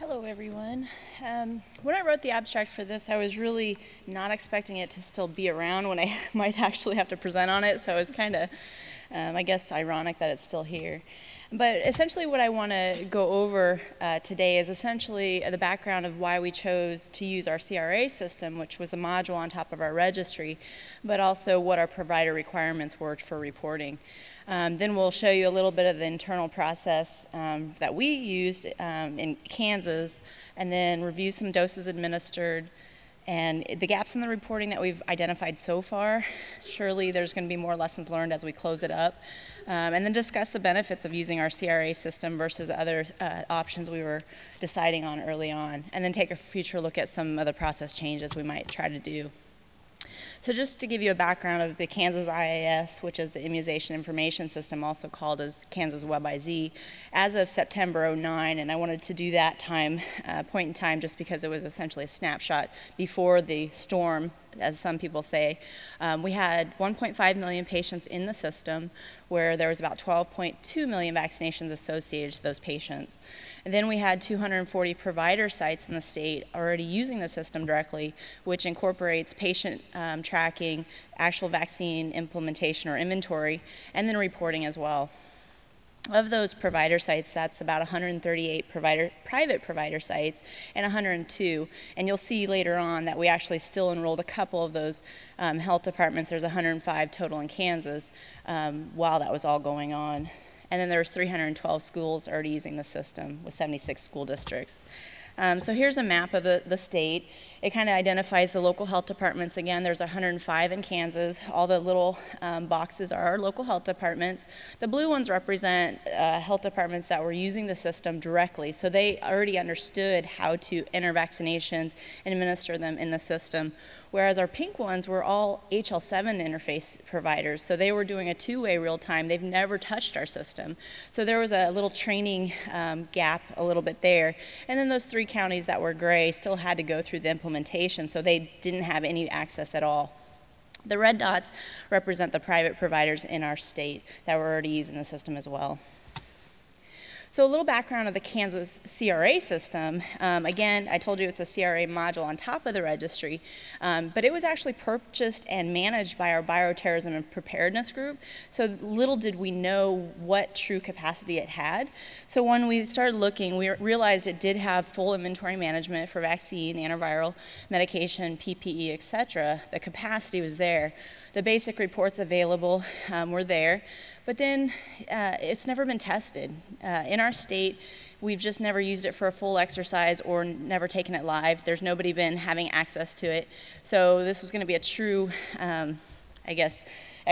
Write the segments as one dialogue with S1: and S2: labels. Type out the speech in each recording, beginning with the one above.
S1: Hello everyone. When I wrote the abstract for this, I was really not expecting it to still be around when I might actually have to present on it, so it's kind of, I guess, ironic that it's still here. But essentially what I want to go over today is essentially the background of why we chose to use our CRA system, which was a module on top of our registry, but also what our provider requirements were for reporting. Then we'll show you a little bit of the internal process that we used in Kansas, and then review some doses administered and the gaps in the reporting that we've identified so far. Surely there's going to be more lessons learned as we close it up, and then discuss the benefits of using our CRA system versus other options we were deciding on early on, and then take a future look at some of the process changes we might try to do. So just to give you a background of the Kansas IIS, which is the Immunization Information System, also called as Kansas WebIZ, as of September '09, and I wanted to do that point in time just because it was essentially a snapshot before the storm, as some people say. We had 1.5 million patients in the system, where there was about 12.2 million vaccinations associated to those patients. And then we had 240 provider sites in the state already using the system directly, which incorporates patient tracking, actual vaccine implementation or inventory, and then reporting as well. Of those provider sites, that's about 138 private provider sites and 102. And you'll see later on that we actually still enrolled a couple of those health departments. There's 105 total in Kansas while that was all going on. And then there's 312 schools already using the system with 76 school districts. So here's a map of the state. It kind of identifies the local health departments. Again, there's 105 in Kansas. All the little boxes are our local health departments. The blue ones represent health departments that were using the system directly. So they already understood how to enter vaccinations and administer them in the system. Whereas our pink ones were all HL7 interface providers. So they were doing a two-way real time. They've never touched our system. So there was a little training gap a little bit there. And then those three counties that were gray still had to go through the implementation, so they didn't have any access at all. The red dots represent the private providers in our state that were already using the system as well. So a little background of the Kansas CRA system. Again, I told you it's a CRA module on top of the registry, but it was actually purchased and managed by our Bioterrorism and Preparedness group. So little did we know what true capacity it had. So when we started looking, we realized it did have full inventory management for vaccine, antiviral, medication, PPE, etc. The capacity was there. The basic reports available were there. But then it's never been tested. In our state, we've just never used it for a full exercise or never taken it live. There's nobody been having access to it. So this was going to be a true, I guess,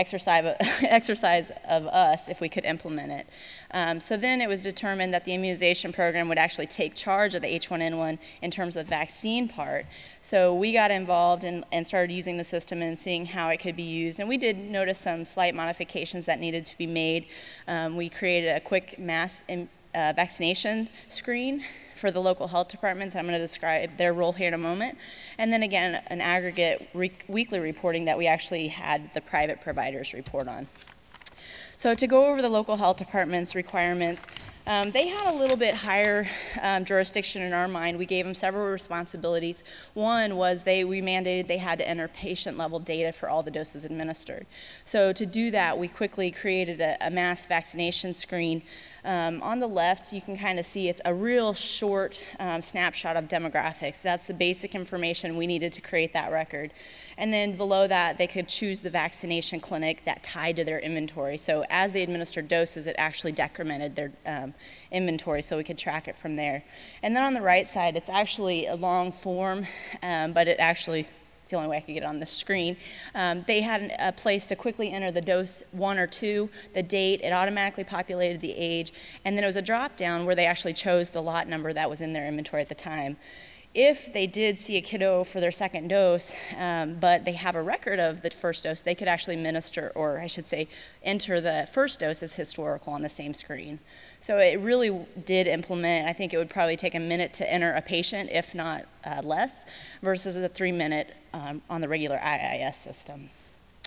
S1: exercise of us if we could implement it. So then it was determined that the immunization program would actually take charge of the H1N1 in terms of the vaccine part. So we got involved and started using the system and seeing how it could be used. And we did notice some slight modifications that needed to be made. We created a quick mass vaccination screen for the local health departments. I'm going to describe their role here in a moment. And then again, an aggregate weekly reporting that we actually had the private providers report on. So to go over the local health departments' requirements, they had a little bit higher jurisdiction in our mind. We gave them several responsibilities. One was we mandated they had to enter patient-level data for all the doses administered. So to do that, we quickly created a mass vaccination screen. On the left, you can kind of see it's a real short snapshot of demographics. That's the basic information we needed to create that record. And then below that, they could choose the vaccination clinic that tied to their inventory. So as they administered doses, it actually decremented their inventory so we could track it from there. And then on the right side, it's actually a long form, but it actually, it's the only way I could get it on the screen. They had a place to quickly enter the dose 1 or 2, the date, it automatically populated the age, and then it was a drop down where they actually chose the lot number that was in their inventory at the time. If they did see a kiddo for their second dose, but they have a record of the first dose, they could actually administer, or I should say, enter the first dose as historical on the same screen. So it really did implement. I think it would probably take a minute to enter a patient, if not less, versus a 3-minute on the regular IIS system.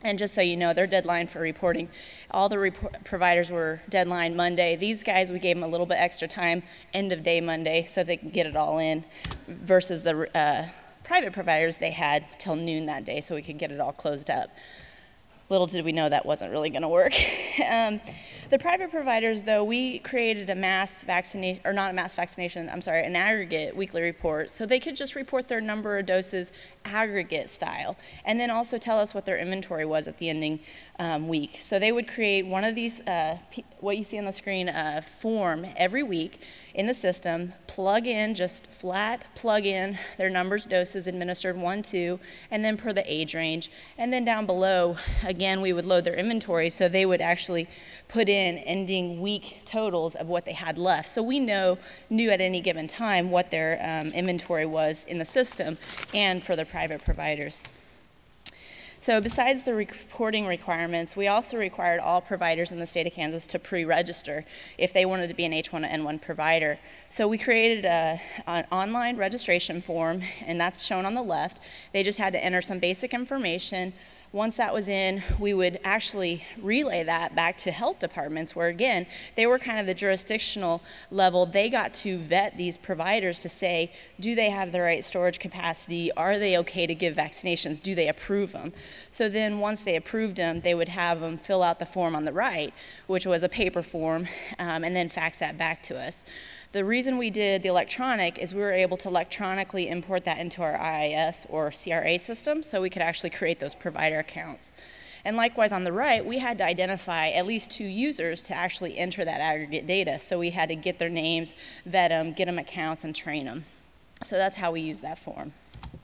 S1: And just so you know, their deadline for reporting, all the providers were deadline Monday. These guys, we gave them a little bit extra time, end of day Monday, so they could get it all in, versus the private providers, they had till noon that day so we could get it all closed up. Little did we know that wasn't really going to work. The private providers, though, we created a mass vaccination, or not a mass vaccination, I'm sorry, an aggregate weekly report, so they could just report their number of doses aggregate style, and then also tell us what their inventory was at the ending week. So they would create one of these, what you see on the screen, form every week in the system, plug in, just flat plug in their numbers, doses administered, 1, 2, and then per the age range. And then down below, again, we would load their inventory, so they would actually put in ending week totals of what they had left. So we knew at any given time what their inventory was in the system and for the private providers. So besides the reporting requirements, we also required all providers in the state of Kansas to pre-register if they wanted to be an H1N1 provider. So we created an online registration form, and that's shown on the left. They just had to enter some basic information. Once that was in, we would actually relay that back to health departments where, again, they were kind of the jurisdictional level. They got to vet these providers to say, do they have the right storage capacity? Are they okay to give vaccinations? Do they approve them? So then once they approved them, they would have them fill out the form on the right, which was a paper form, and then fax that back to us. The reason we did the electronic is we were able to electronically import that into our IIS or CRA system so we could actually create those provider accounts. And likewise on the right, we had to identify at least 2 users to actually enter that aggregate data. So we had to get their names, vet them, get them accounts, and train them. So that's how we use that form.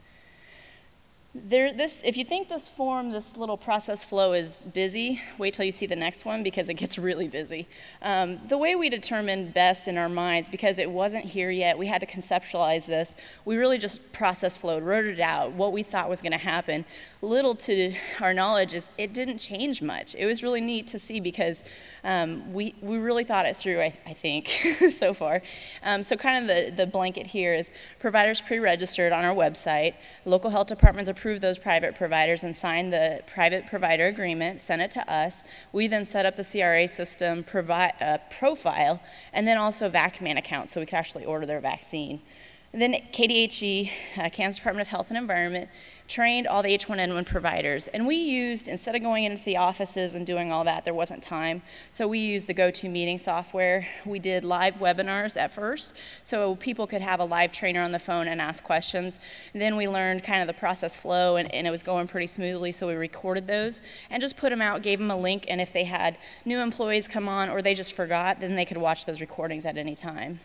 S1: If you think this form, this little process flow is busy, wait till you see the next one because it gets really busy. The way we determined best in our minds, because it wasn't here yet, we had to conceptualize this. We really just process flowed, wrote it out, what we thought was going to happen. Little to our knowledge is it didn't change much. It was really neat to see because we really thought it through, I think, so far. So kind of the blanket here is providers pre-registered on our website. Local health departments approved those private providers and signed the private provider agreement, sent it to us. We then set up the CRA system profile, and then also VacMan account so we could actually order their vaccine. And then KDHE, Kansas Department of Health and Environment, trained all the H1N1 providers. And we used, instead of going into the offices and doing all that, there wasn't time. So we used the GoToMeeting software. We did live webinars at first, so people could have a live trainer on the phone and ask questions. And then we learned kind of the process flow, and it was going pretty smoothly, so we recorded those and just put them out, gave them a link, and if they had new employees come on or they just forgot, then they could watch those recordings at any time.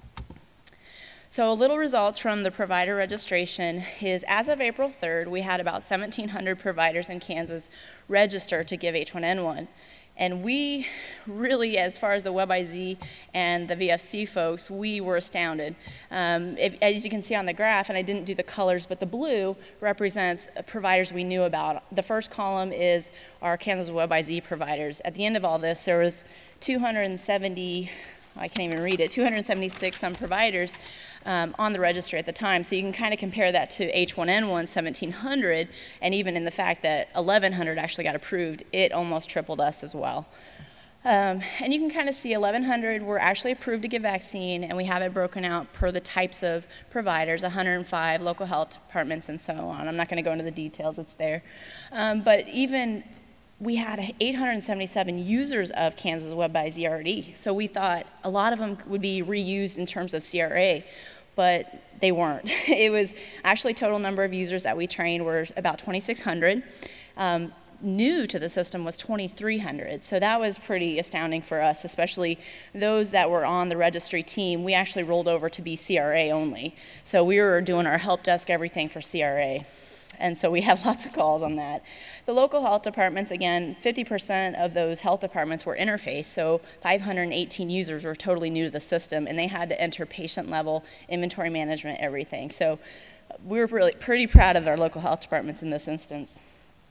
S1: So a little results from the provider registration is as of April 3rd, we had about 1,700 providers in Kansas register to give H1N1. And we really, as far as the WebIZ and the VFC folks, we were astounded. As you can see on the graph, and I didn't do the colors, but the blue represents providers we knew about. The first column is our Kansas WebIZ providers. At the end of all this, there was 270, I can't even read it, 276 some providers on the registry at the time. So you can kind of compare that to H1N1, 1,700, and even in the fact that 1,100 actually got approved, it almost tripled us as well. And you can kind of see 1,100 were actually approved to give vaccine, and we have it broken out per the types of providers, 105 local health departments and so on. I'm not going to go into the details, it's there. But even we had 877 users of Kansas WebIZ already, so we thought a lot of them would be reused in terms of CRA, but they weren't. It was actually total number of users that we trained were about 2,600. New to the system was 2,300, so that was pretty astounding for us, especially those that were on the registry team. We actually rolled over to be CRA only, so we were doing our help desk, everything for CRA. And so we had lots of calls on that. The local health departments, again, 50% of those health departments were interface, so 518 users were totally new to the system, and they had to enter patient level, inventory management, everything. So we were really pretty proud of our local health departments in this instance.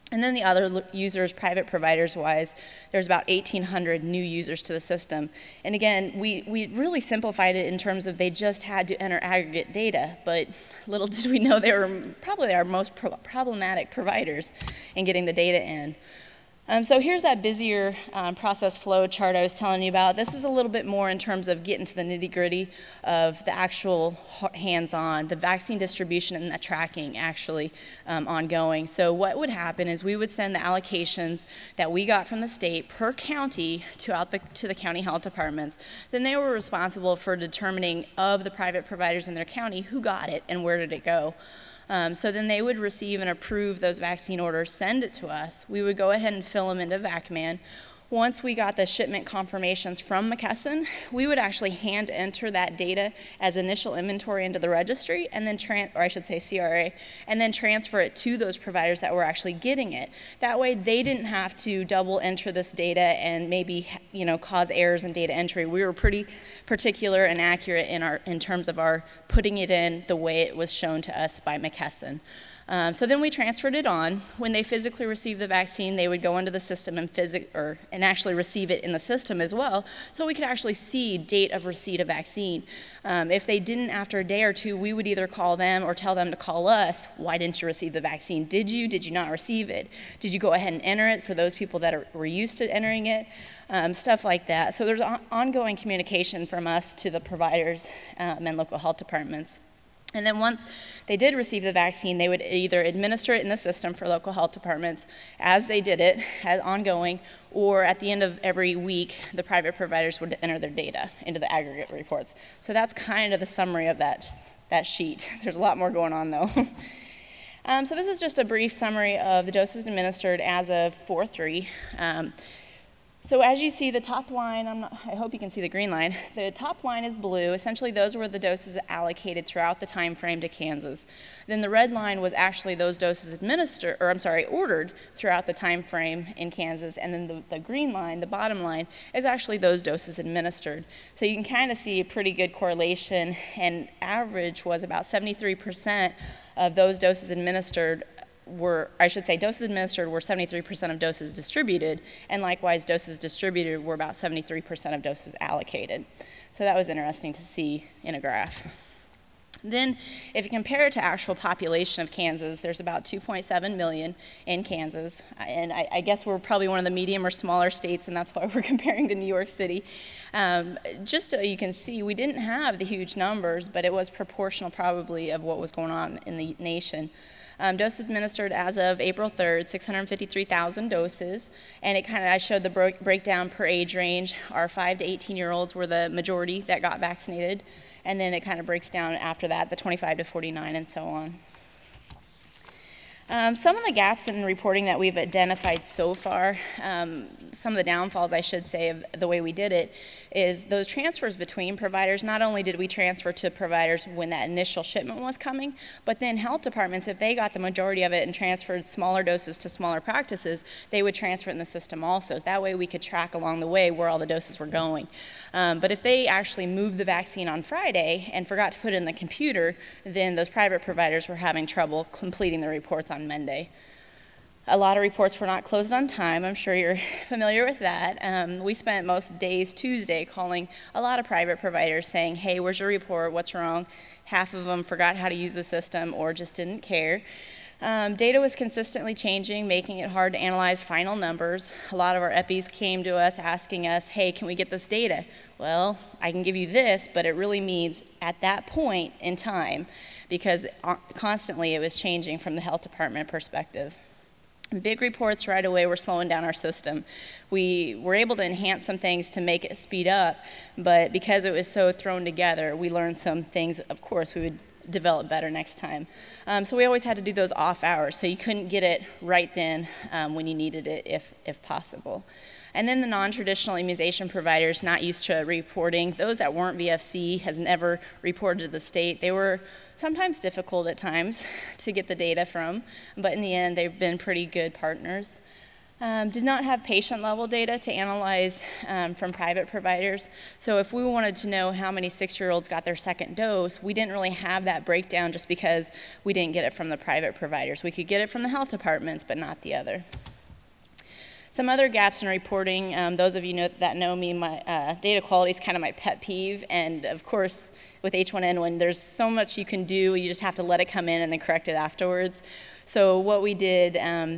S1: And then the other users, private providers wise, there's about 1,800 new users to the system. And again, we really simplified it in terms of they just had to enter aggregate data, but little did we know they were probably our most problematic providers in getting the data in. So here's that busier process flow chart I was telling you about. This is a little bit more in terms of getting to the nitty-gritty of the actual hands-on, the vaccine distribution and the tracking actually ongoing. So what would happen is we would send the allocations that we got from the state per county to the county health departments. Then they were responsible for determining of the private providers in their county who got it and where did it go. So then they would receive and approve those vaccine orders, send it to us. We would go ahead and fill them into VacMan. Once we got the shipment confirmations from McKesson, we would actually hand enter that data as initial inventory into the registry, and then or I should say CRA, and then transfer it to those providers that were actually getting it. That way, they didn't have to double enter this data and maybe cause errors in data entry. We were pretty particular and accurate in terms of our putting it in the way it was shown to us by McKesson. So then we transferred it on. When they physically received the vaccine, they would go into the system and actually receive it in the system as well, so we could actually see date of receipt of vaccine. If they didn't after a day or two, we would either call them or tell them to call us. Why didn't you receive the vaccine? Did you not receive it? Did you go ahead and enter it for those people that were used to entering it? Stuff like that. So there's ongoing communication from us to the providers and local health departments. And then once they did receive the vaccine, they would either administer it in the system for local health departments as they did it, as ongoing, or at the end of every week, the private providers would enter their data into the aggregate reports. So that's kind of the summary of that sheet. There's a lot more going on, though. So this is just a brief summary of the doses administered as of 4/3. So as you see, the top line, I hope you can see the green line. The top line is blue. Essentially, those were the doses allocated throughout the time frame to Kansas. Then the red line was actually those doses ordered throughout the time frame in Kansas. And then the green line, the bottom line, is actually those doses administered. So you can kind of see a pretty good correlation, and average was about 73% of those doses administered doses administered were 73% of doses distributed, and likewise doses distributed were about 73% of doses allocated. So that was interesting to see in a graph. Then, if you compare it to actual population of Kansas, there's about 2.7 million in Kansas, and I guess we're probably one of the medium or smaller states, and that's why we're comparing to New York City. Just so you can see, we didn't have the huge numbers, but it was proportional probably of what was going on in the nation. Doses administered as of April 3rd, 653,000 doses, and I showed the breakdown per age range. Our 5 to 18-year-olds were the majority that got vaccinated, and then it kind of breaks down after that, the 25 to 49 and so on. Some of the gaps in reporting that we've identified so far, some of the downfalls, I should say, of the way we did it, is those transfers between providers. Not only did we transfer to providers when that initial shipment was coming, but then health departments, if they got the majority of it and transferred smaller doses to smaller practices, they would transfer it in the system also. That way we could track along the way where all the doses were going. But if they actually moved the vaccine on Friday and forgot to put it in the computer, then those private providers were having trouble completing the reports on Monday. A lot of reports were not closed on time. I'm sure you're familiar with that. We spent most days Tuesday calling a lot of private providers saying, hey, where's your report? What's wrong? Half of them forgot how to use the system or just didn't care. Data was consistently changing, making it hard to analyze final numbers. A lot of our EPIs came to us asking us, hey, can we get this data? Well, I can give you this, but it really means at that point in time, because constantly it was changing from the health department perspective. Big reports right away were slowing down our system. We were able to enhance some things to make it speed up, but because it was so thrown together, we learned some things, of course, we would develop better next time. So we always had to do those off hours, so you couldn't get it right then when you needed it if possible. And then the non-traditional immunization providers not used to reporting, those that weren't VFC has never reported to the state. They were sometimes difficult at times to get the data from, but in the end they've been pretty good partners. Did not have patient-level data to analyze from private providers. So if we wanted to know how many 6-year-olds got their second dose, we didn't really have that breakdown just because we didn't get it from the private providers. We could get it from the health departments, but not the other. Some other gaps in reporting, those of you that know me, my data quality is kind of my pet peeve, and of course with H1N1 there's so much you can do, you just have to let it come in and then correct it afterwards. So what we did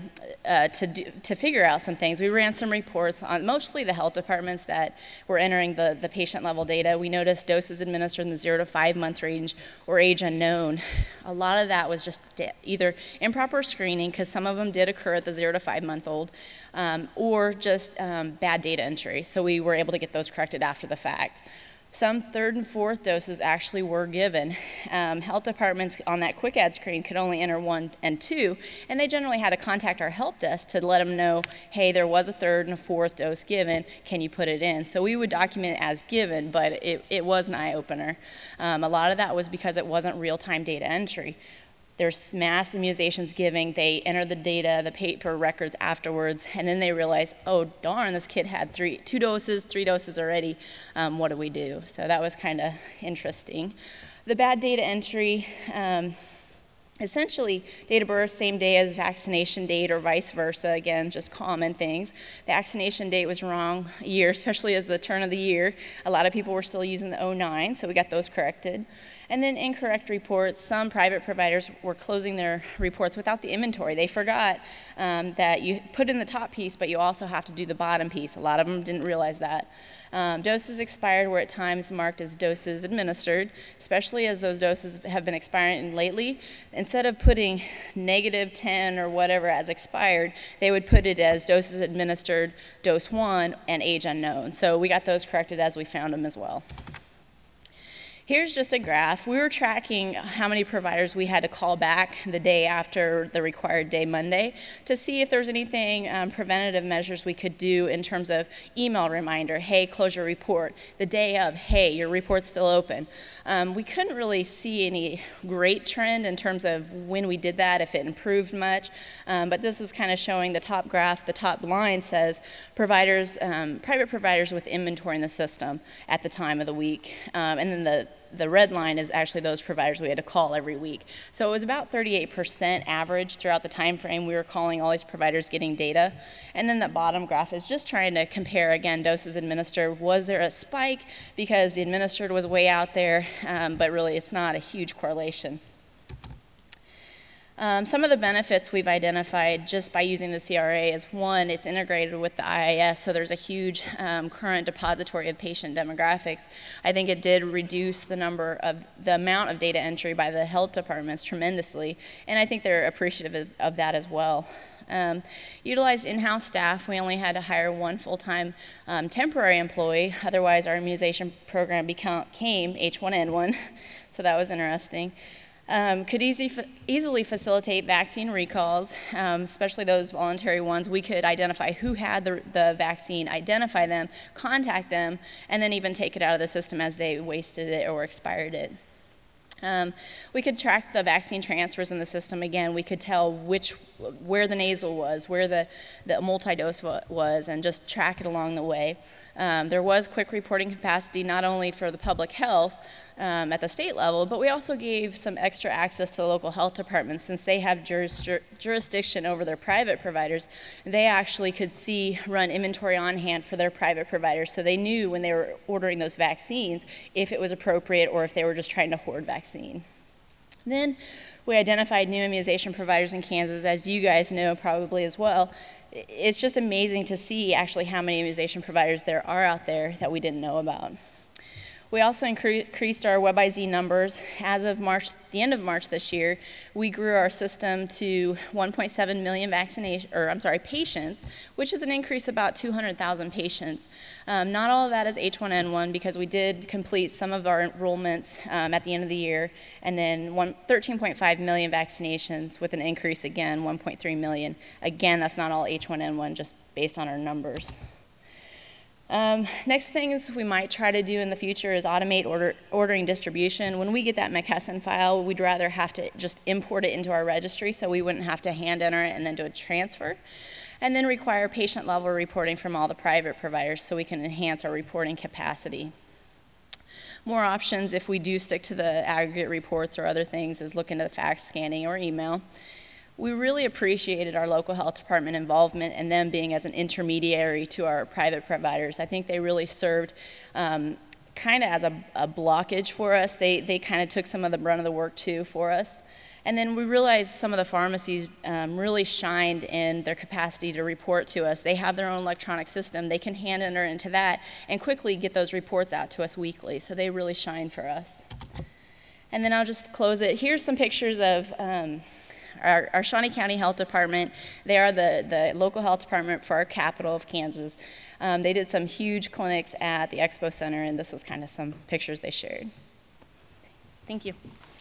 S1: to figure out some things, we ran some reports on mostly the health departments that were entering the patient level data. We noticed doses administered in the 0 to 5 month range or age unknown. A lot of that was just either improper screening, because some of them did occur at the 0 to 5 month old, or just bad data entry. So we were able to get those corrected after the fact. Some 3rd and 4th doses actually were given. Health departments on that quick add screen could only enter 1 and 2, and they generally had to contact our help desk to let them know, hey, there was a 3rd and a 4th dose given, can you put it in? So we would document it as given, but it was an eye-opener. A lot of that was because it wasn't real-time data entry. There's mass immunizations giving, they enter the data, the paper records afterwards, and then they realize, oh darn, this kid had 3 doses already, what do we do? So that was kind of interesting. The bad data entry, essentially date of birth same day as vaccination date or vice versa, again, just common things. Vaccination date was wrong year, especially as the turn of the year. A lot of people were still using the 09, so we got those corrected. And then incorrect reports. Some private providers were closing their reports without the inventory. They forgot that you put in the top piece, but you also have to do the bottom piece. A lot of them didn't realize that. Doses expired were at times marked as doses administered, especially as those doses have been expiring lately. Instead of putting -10 or whatever as expired, they would put it as doses administered, dose 1, and age unknown. So we got those corrected as we found them as well. Here's just a graph. We were tracking how many providers we had to call back the day after the required day Monday to see if there's anything preventative measures we could do in terms of email reminder, hey, close your report. The day of, hey, your report's still open. We couldn't really see any great trend in terms of when we did that, if it improved much, but this is kind of showing the top graph. The top line says providers, private providers with inventory in the system at the time of the week, and then the red line is actually those providers we had to call every week. So it was about 38% average throughout the time frame. We were calling all these providers, getting data. And then the bottom graph is just trying to compare, again, doses administered. Was there a spike because the administered was way out there, but really it's not a huge correlation. Some of the benefits we've identified just by using the CRA is, one, it's integrated with the IIS, so there's a huge current depository of patient demographics. I think it did reduce the amount of data entry by the health departments tremendously, and I think they're appreciative of that as well. Utilized in-house staff. We only had to hire 1 full-time temporary employee, otherwise our immunization program became H1N1, so that was interesting. Could easily facilitate vaccine recalls, especially those voluntary ones. We could identify who had the vaccine, identify them, contact them, and then even take it out of the system as they wasted it or expired it. We could track the vaccine transfers in the system. Again, we could tell where the nasal was, where the multi-dose was, and just track it along the way. There was quick reporting capacity not only for the public health, at the state level, but we also gave some extra access to the local health departments. Since they have jurisdiction over their private providers, they actually could run inventory on hand for their private providers, so they knew when they were ordering those vaccines if it was appropriate or if they were just trying to hoard vaccine. Then we identified new immunization providers in Kansas, as you guys know probably as well. It's just amazing to see actually how many immunization providers there are out there that we didn't know about. We also increased our WebIZ numbers. As of the end of March this year, we grew our system to 1.7 million patients, which is an increase of about 200,000 patients. Not all of that is H1N1 because we did complete some of our enrollments at the end of the year, and then 13.5 million vaccinations with an increase again, 1.3 million. Again, that's not all H1N1, just based on our numbers. Next things we might try to do in the future is automate ordering distribution. When we get that McKesson file, we'd rather have to just import it into our registry so we wouldn't have to hand enter it and then do a transfer. and then require patient-level reporting from all the private providers so we can enhance our reporting capacity. More options, if we do stick to the aggregate reports or other things, is look into fax scanning or email. We really appreciated our local health department involvement and them being as an intermediary to our private providers. I think they really served kind of as a blockage for us. They kind of took some of the brunt of the work too for us. And then we realized some of the pharmacies really shined in their capacity to report to us. They have their own electronic system. They can hand enter into that and quickly get those reports out to us weekly. So they really shine for us. And then I'll just close it. Here's some pictures of our Shawnee County Health Department. They are the local health department for our capital of Kansas. They did some huge clinics at the Expo Center, and this was kind of some pictures they shared. Thank you.